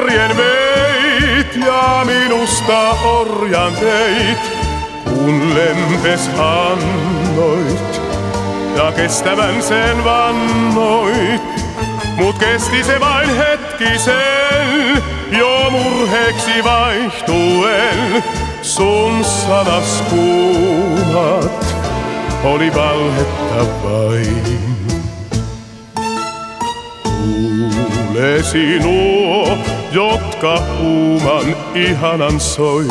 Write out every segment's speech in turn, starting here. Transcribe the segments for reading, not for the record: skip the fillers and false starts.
järjen veit ja minusta orjan teit, kun lempes annoit ja kestävän sen vannoit. Mut kesti se vain hetkisen, jo murheeksi vaihtuen. Sun sanas kuumat oli valhetta vain. Kuulesi nuo, jotka huuman ihanan soi.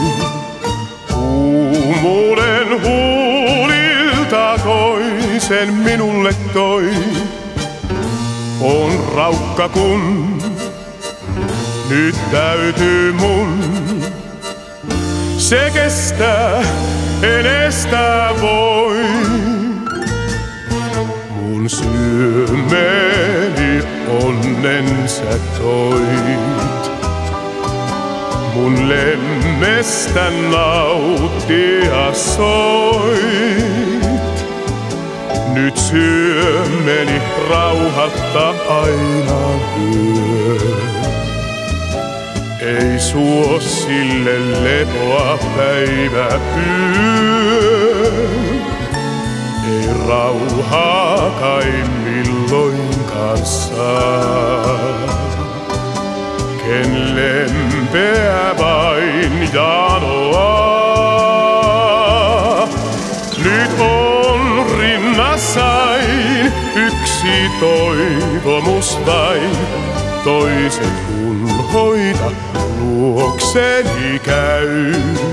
Kuumuuden huulilta toisen minulle toi. On raukka kun nyt täytyy mun se kestää, en estää voi. Mun sydämeni onnen sä toit, mun lemmestä nauttia soit. Nyt sydämeni rauhatta aina yö. Ei suo sille lepoa päivä yö. Ei rauhaa kai milloinkaan saa. Ken lempeä vain janoaa. Nyt on rinnassain yksi toivomus vain. Toiset kun hoita luokseni käy.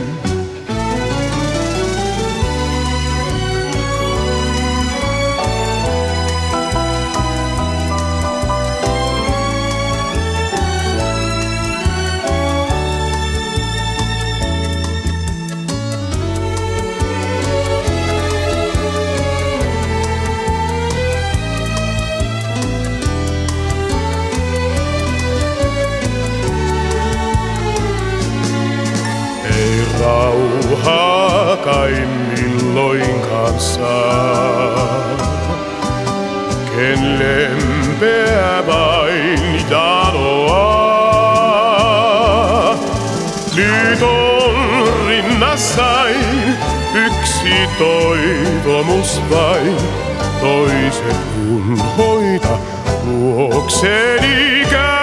Rauhaa kai milloinkaan saa. Ken lempeä vain janoaa. Nyt on rinnassain yksi toivomus vain. Toiset kun hoita luokseni käy.